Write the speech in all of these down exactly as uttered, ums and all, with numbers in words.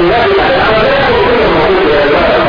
النبي أنا لا يكون كل موجود إلى الله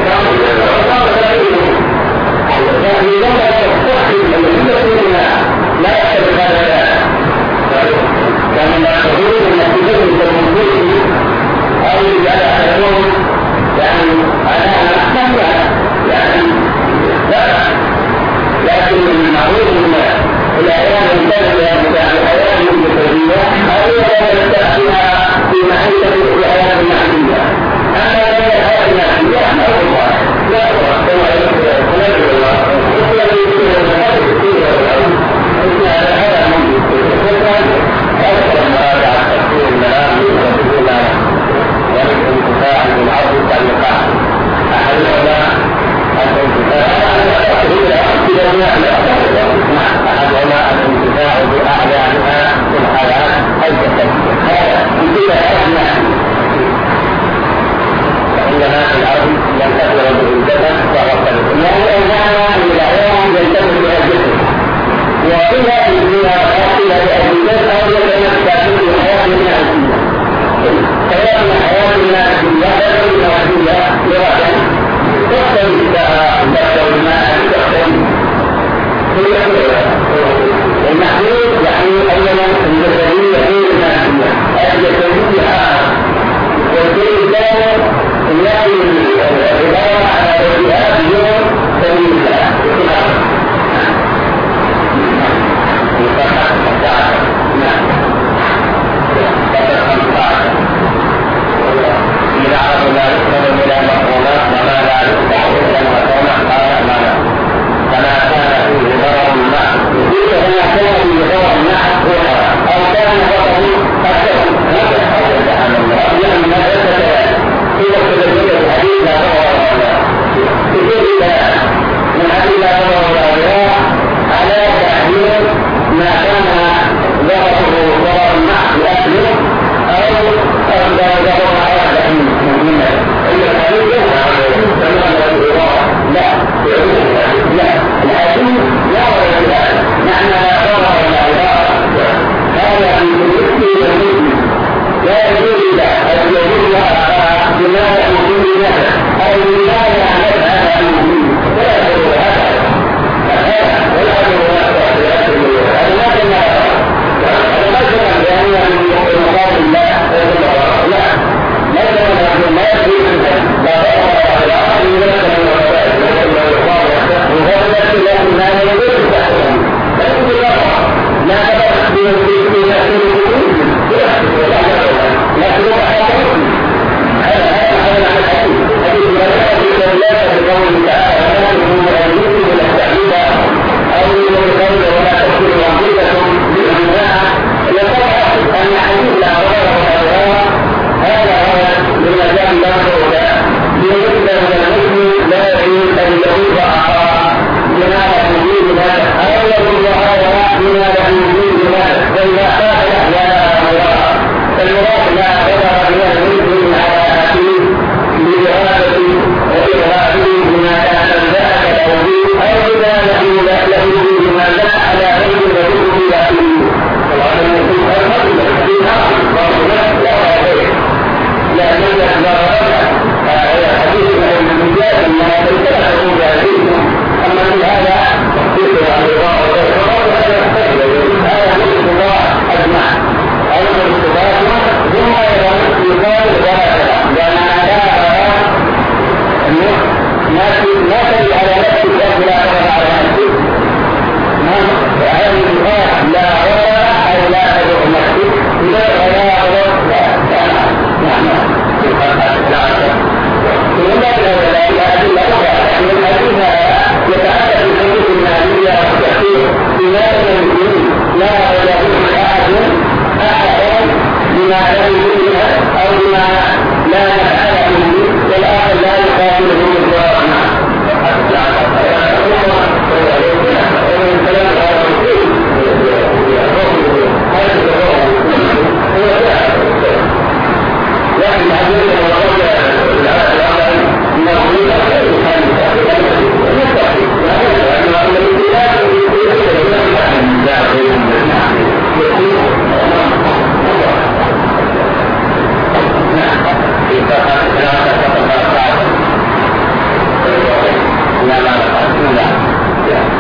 لكن لما تستخدم المسلمين لا يحسب هذا كان يقولون أن التجربة الموجودة أو لا يكون يعني أنا أحسنها يعني لا لكن المعروف أن الأيام الثالثة بتاع الحياة المتفردية هذه لا يستخدمها في محيطة الحياة المحلية أما الحياة المحلية أنا الله لا أرى كما يقول الله وكما يقول هذا كثير إن هذا موجود أكثر مراجعة تفسير المنام يقول والانتفاع بالعرض والتعليقات أحد العلماء الانتفاع أحدهما الانتفاع بأعلامها في الحياة الجسد هذا يجب أن فإنما في الأرض ينتفع بالجسد وغفل لأن الإنسان إلى يوم ينتفع بالجسد وإذا في الدنيا وقاتل بأجلات أو يتمتع في الحياة الناسية فيأتي الحياة الناسية الناسية لغة تختلف لها تختلف الماء تختلف المحلول يعني أولا الجسدية غير الناسية الجسدية والشيء الثاني الذي العبارة على وجهات اليوم سبيل الله إذا عرضنا نسلم إلى مفهومات وما لا يفتح إلا مفهومة قال أمانا كما كان فيه ضرر النحو إذا كما كان فيه ضرر النحو أو كان ضرر أكثر هذا حول سبحان الله يعني ما يتكلم إذا تدبير الحديث لا ضرر ولا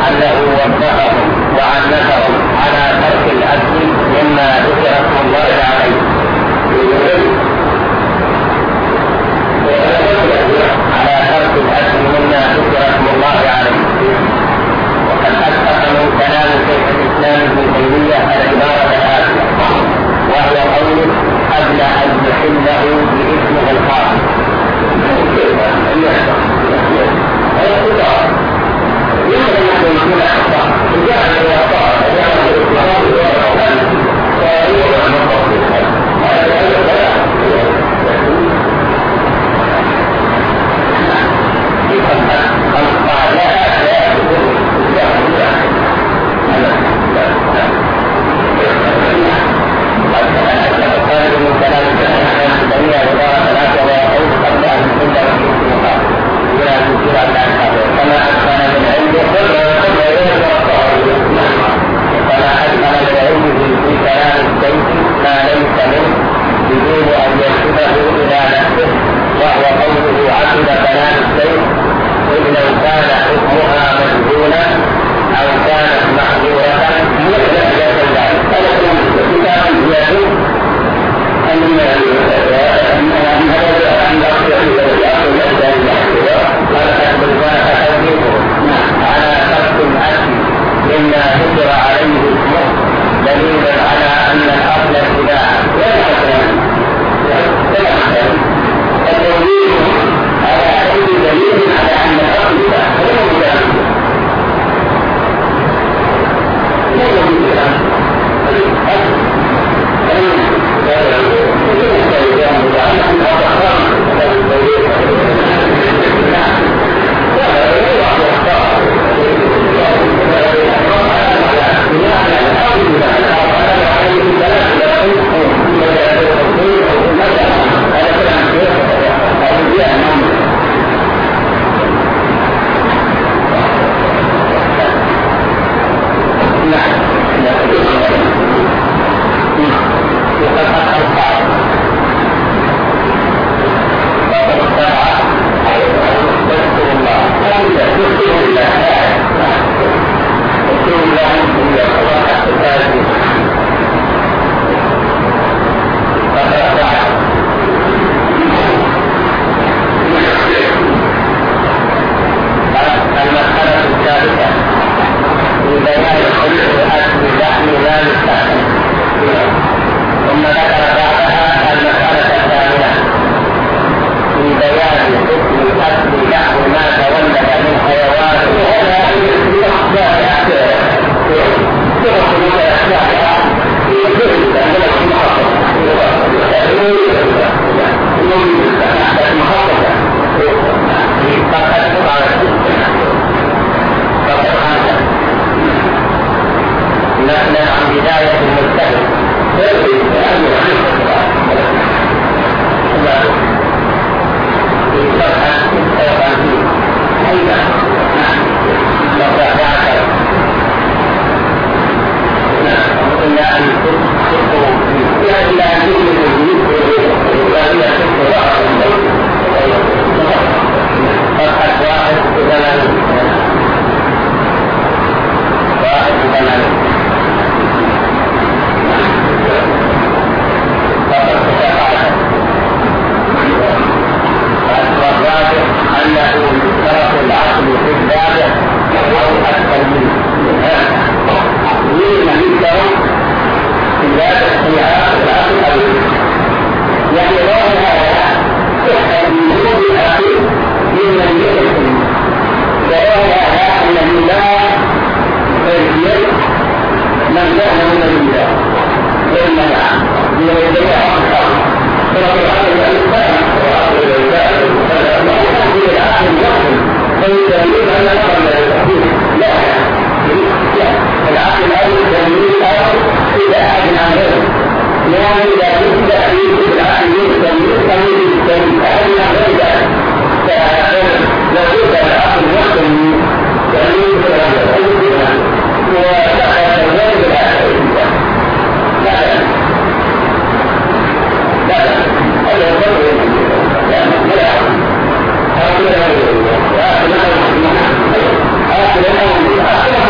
لعله وفقهم وعنفهم على ترك الأكل مما ذكر اسم الله عليه، على ترك الأكل مما ذكر اسم الله عليه. وقد أسقط من كلام شيخ الإسلام ابن تيمية العبارة الآتية، وهي قوله قبل أن يحله باسمه الخاص. يمكن أن يكون أخطاء جعل الأخطاء جعل الإخلاص والأخطاء ويوضع النقص آخر الأمر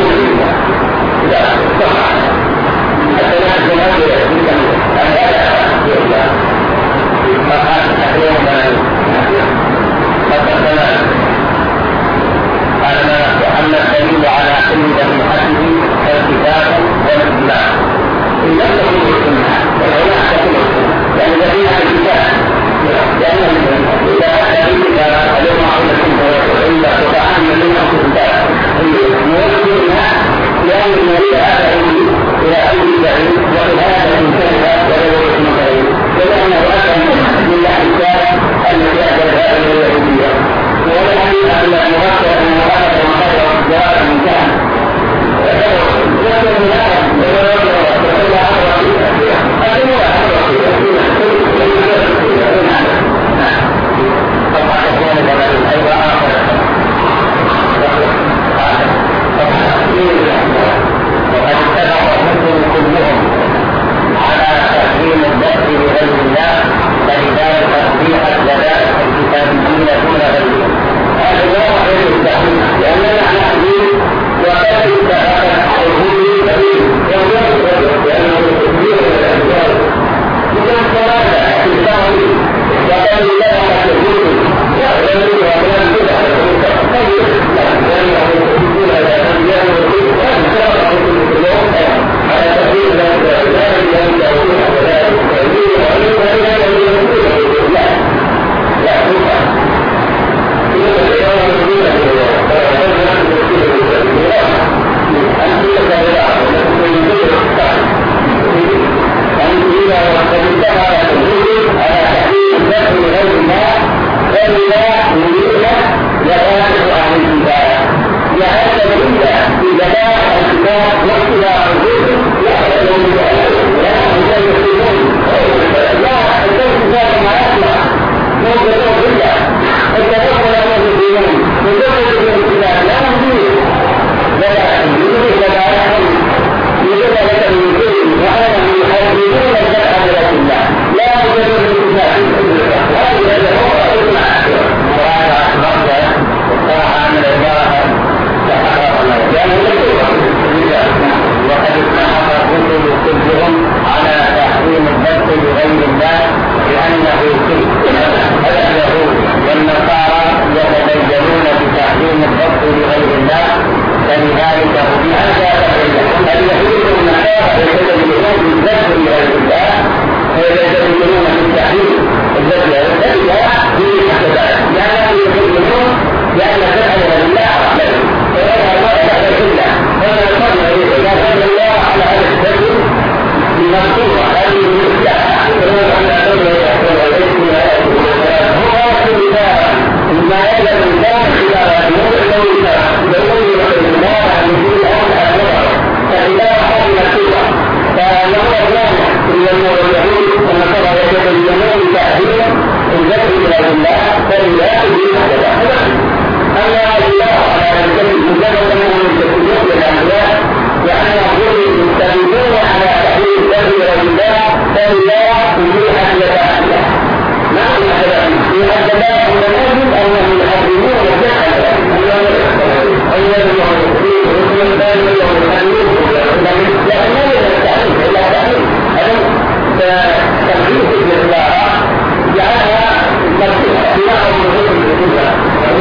يوم يخرج ورسل ثاني يوم يخرج لكن لا يوجد التعليم إلا تعليم هذا تنفيذ الإصلاح جعلها مفتوحة بناء الرسل الأولى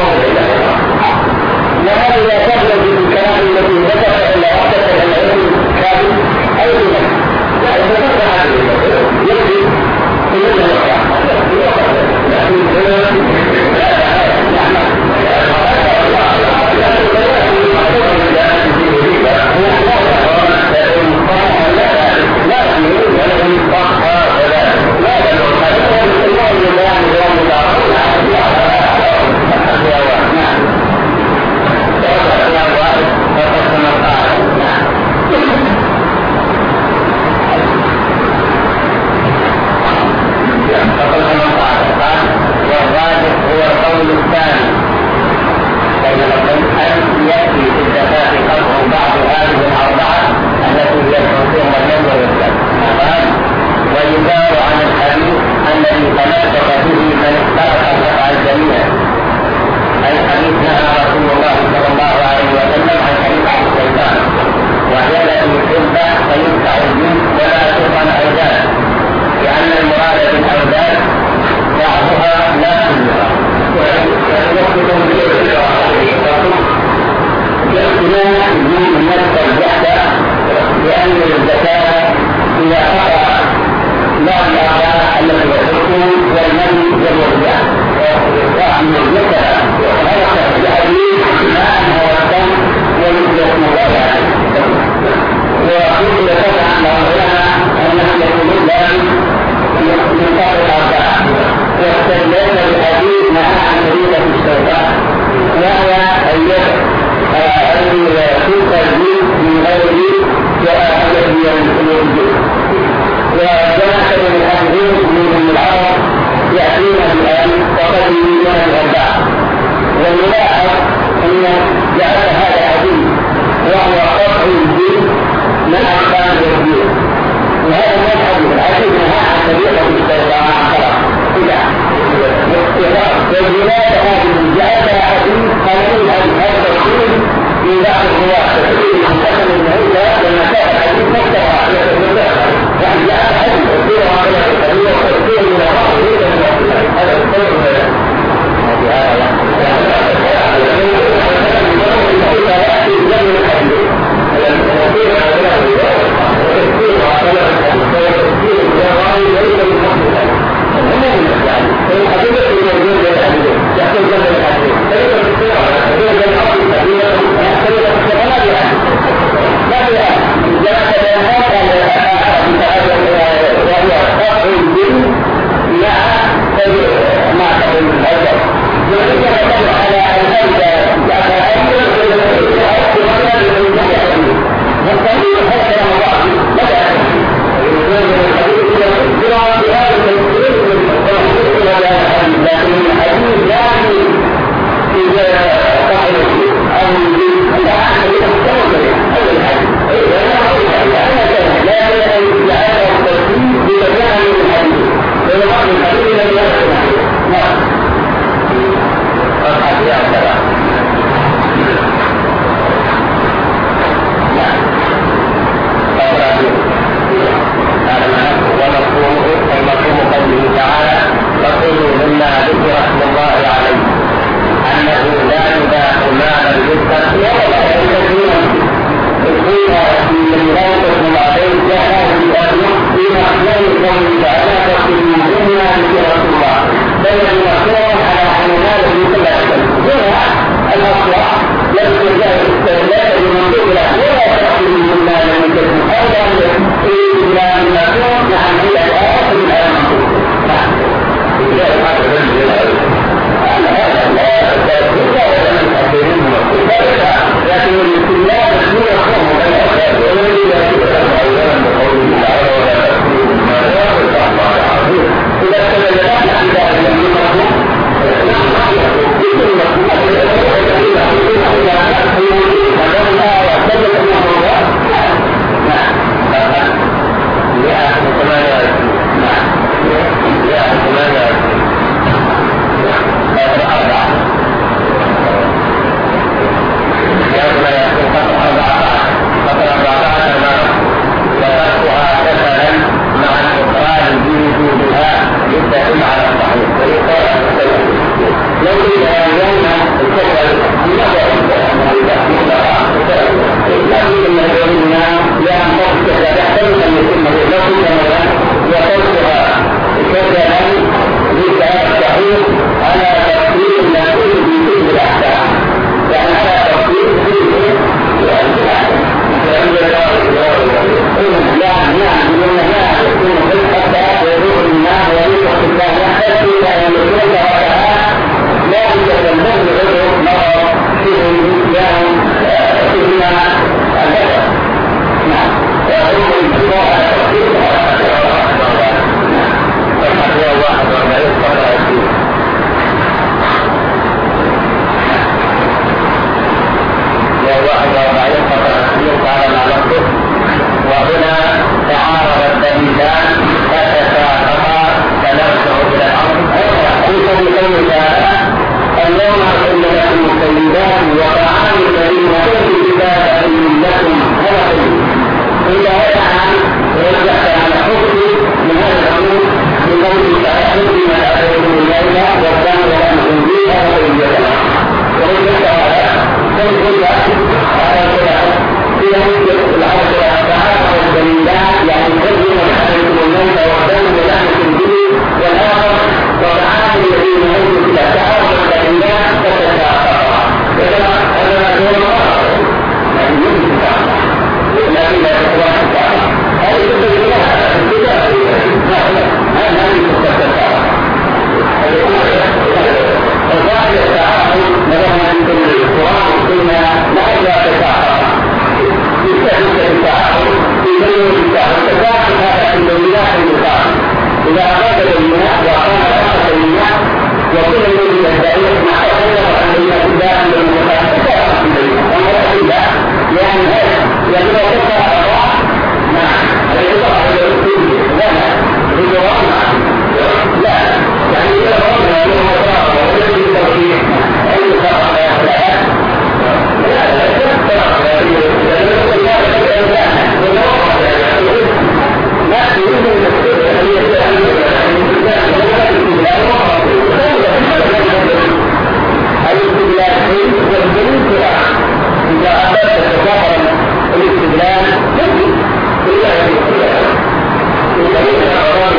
وهذا لا تبلغ بالكلام الذي ذكر إلا وحدة العلم كامل أي نفس لا يتذكر هذه يكفي كل الوقت يعني يجب أن يقطع أرواح نعم يقطع على الكل لا لا لا يعني إذا رأينا أنه مطاعة ويجب التوحيد أي مطاعة لا لا لا لا تقطع لأنه الله يجب أن لا يريد أن يستطيع أن يستطيع الاستدلال والدليل إذا أردت تظاهر الاستدلال يجب إلا أن يستطيع الدليل الأعراض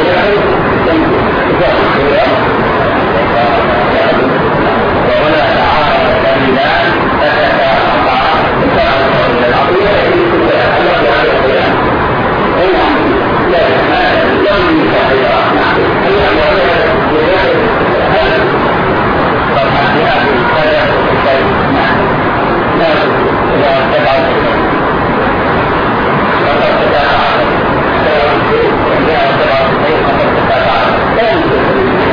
وهنا تعارض دليلان فتتقطع تتعرض إلى العقيدة الاستدلال الذي على القيام هنا لا يمكن تغييرها طبعا هذه القدر نعم لا إذا تبعت فقد تتعرض إذا تبعت فقد تتعرض لا يمكن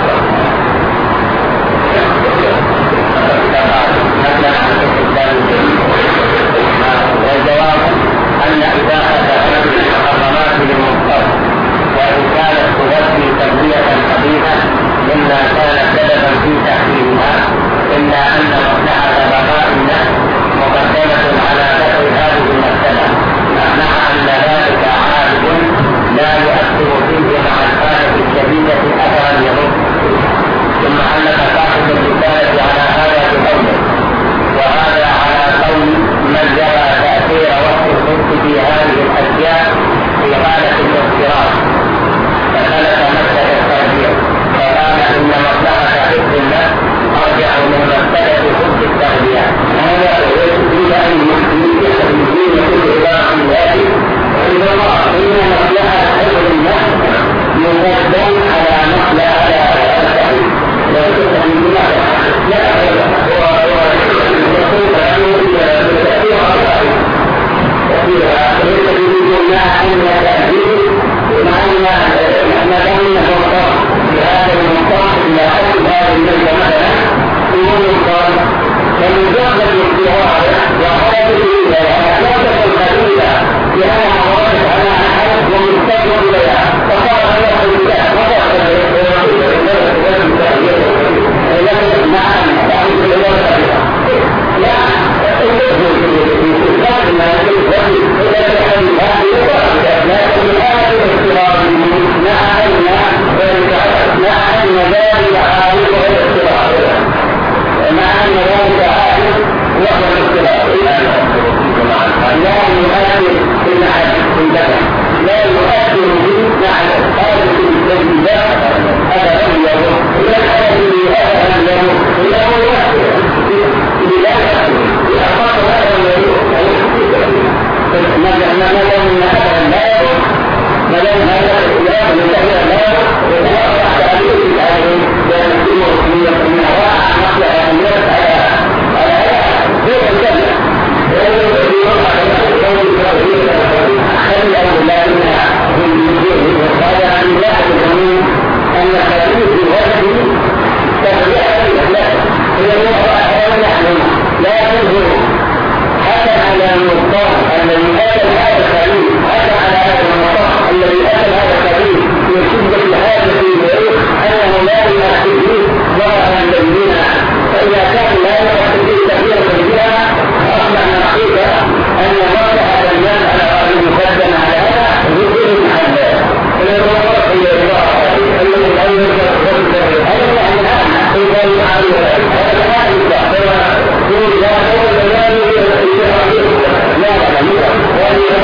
والجواب أن إباحة هذه المحرمات للمضطر وإن كانت تغذي تغذية خبيثة مما كان سببا في تحريمها إلا أن مصلحة بقاء النفس مقدمة على دفع هذه المسألة مع أن ذلك عارض لا يؤثر فيه مع الحالة الشديدة أثرا يضر ثم أنك صاحب الرسالة على هذا بقوله وهذا على قول من جرى تأثير وقت الخلق في هذه الأشياء في حالة الاضطراب فثبت مسألة التغيير فقال إن مصلحة حفظ النفس أرجع من مسألة حفظ التغيير هذا يجب أن يمكن كل إباحة ذلك عند الله إن مصلحة حفظ النفس يقدم على مصلحة التغيير لا تستطيع لا لا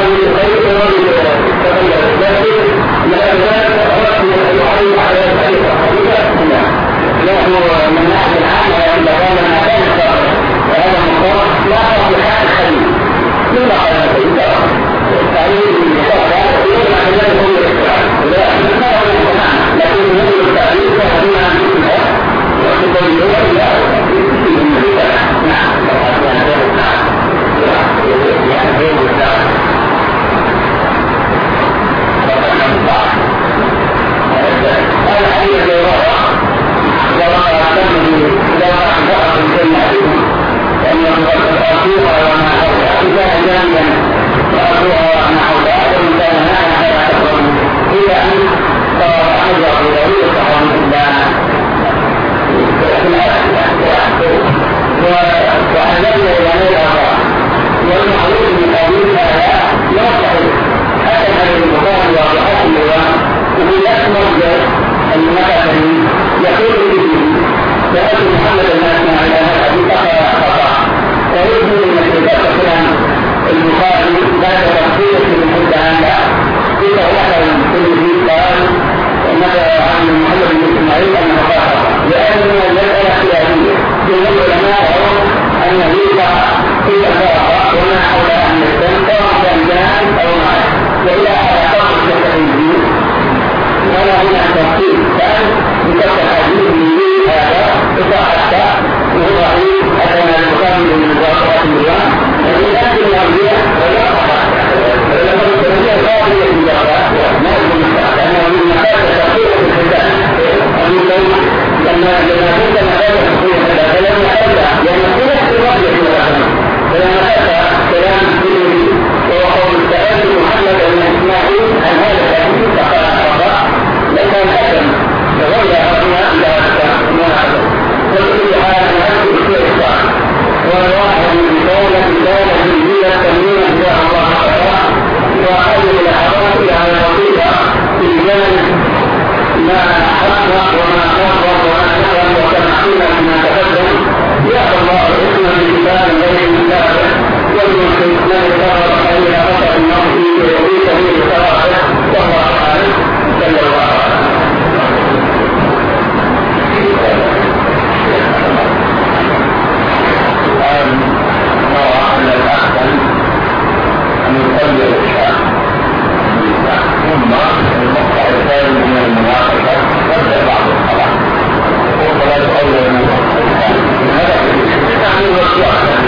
يرجع بضرورة عن الله في الأسفل وأهلنا إلى نيل الله والمعروف من قبيل هذا لا صحيح حتى هذه المقام واضحات الله وفي نفس مصدر المثل يقول به سألت محمد الناس مع الله أبي بكر خطأ ويبدو أن الكتاب المقابل بعد تفصيله من حد عنها إذا وحده كل ذي قال مثل عن محمد بن إسماعيل أنه قال لأن المسألة خلافية جميع العلماء يرون أنه يقع في الفرق وما حول أن الدم سواء كان جاهل أو معه وإلى هذا فرق التحديد ولا هنا تفصيل كان بكثرة حديث من هذا إطاعة وهو ضعيف أتنا المقابل من مواقعة الإمام الإنسان المرجع ولا أخطأ لما التنبيه الغالية في الجغراء ما يكون مستعد لأنه من مكان تفصيل في الحدث لما كنت مكان تفصيل في الحدث فلما أبدأ لأن كل احتمال يكون أخنا فلما أبدأ كلام الدنيا وهو قول السؤال محمد بن إسماعيل عن هذا الحديث فقال أخطأ لكن أكرم فغير أخنا إلى ما أعلم وكل حال نفسه الشيطان والواحد من دولة دولة جديدة تنمية إلى الله تعالى وأحد الأحوال على الوظيفة في الجانب ما حقق وما قرر وما نقل وتنحيل ما تقدم يأخذ الله الحكمة بالكتاب غير المتابع والمسلم لا يتابع إلى خطأ النص ويريد به الصلاة وهو أفعال صلى الله عليه نرى أن الأحسن أن يقدر الشعب ثم المقطع الثاني من المناقشة تبدأ بعض الصلاة والصلاة أولى من هذا يعني الوصول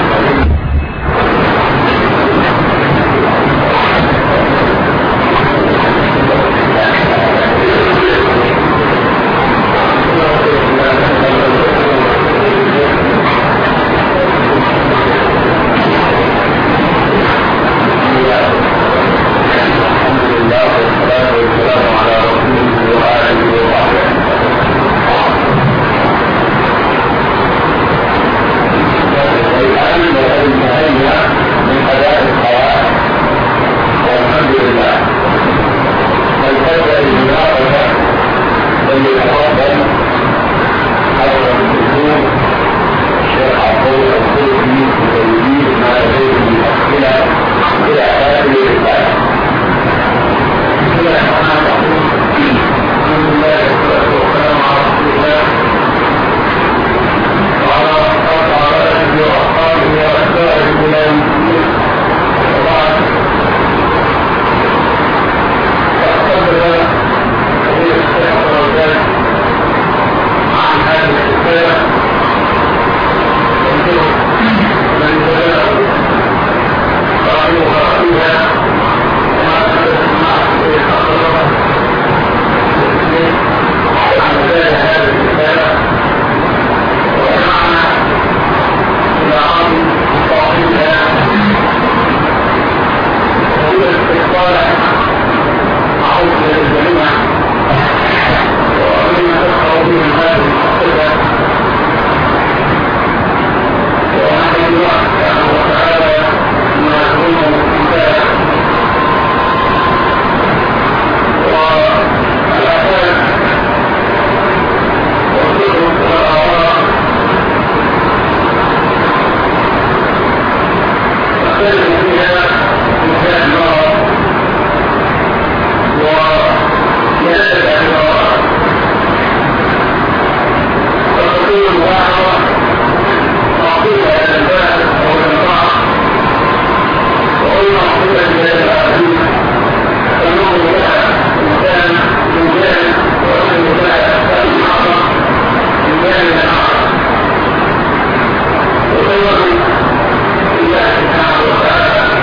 الله سبحانه وتعالى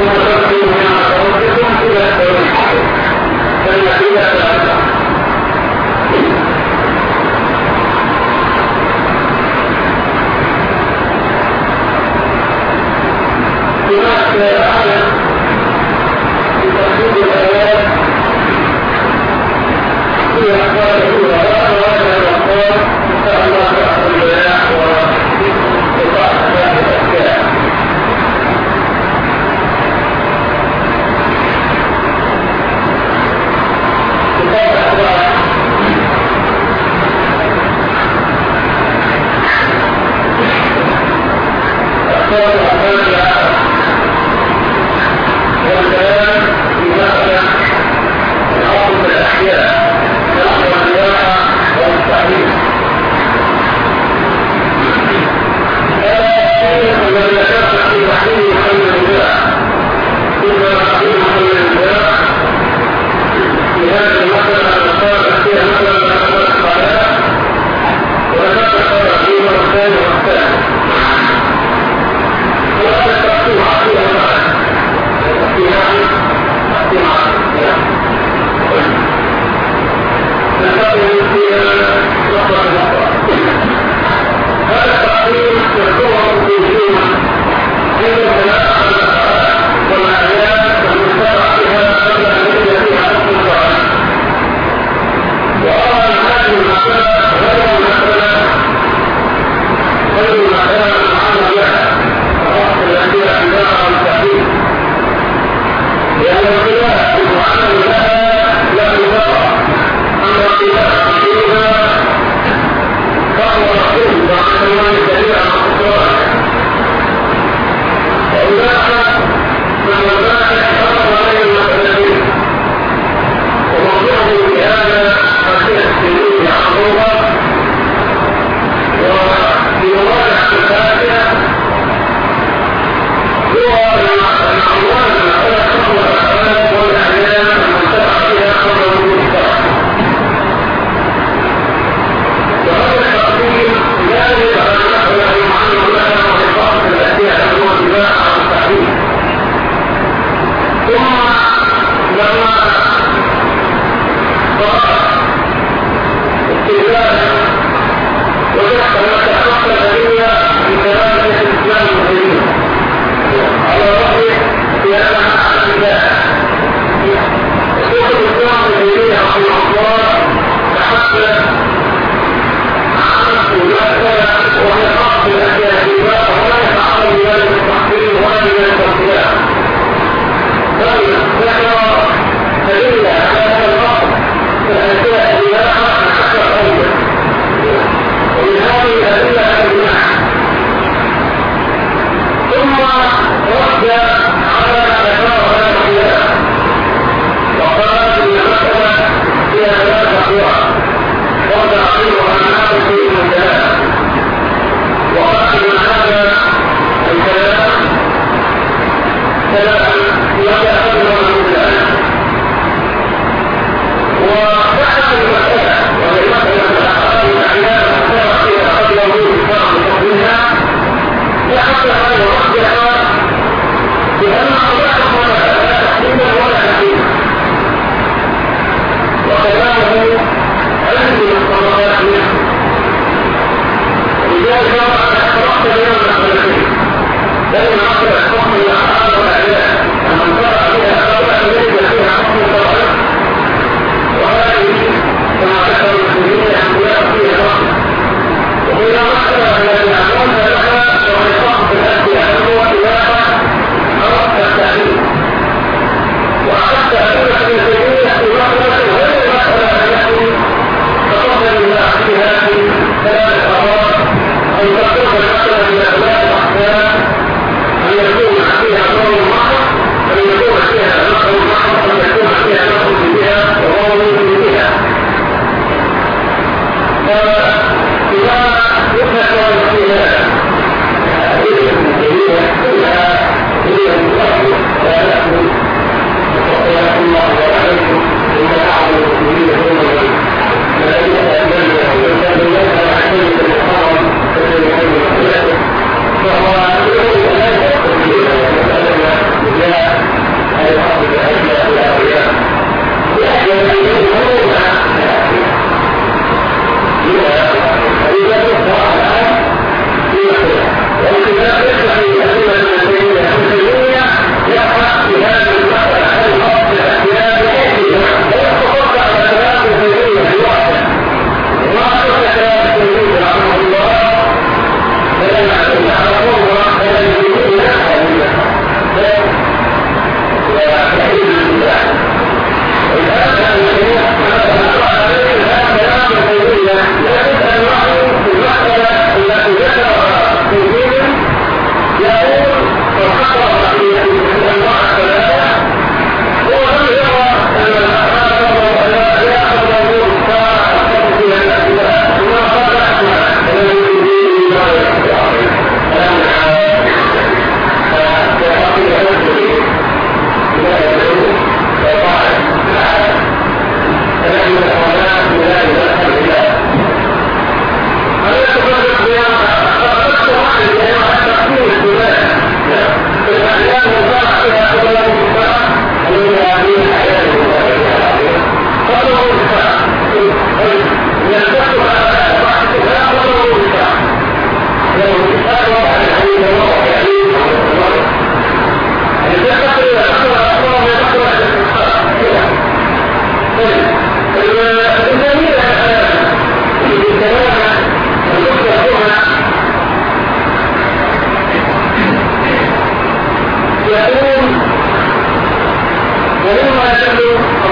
ذكر دليل على هذا النص في الأمثلة يدل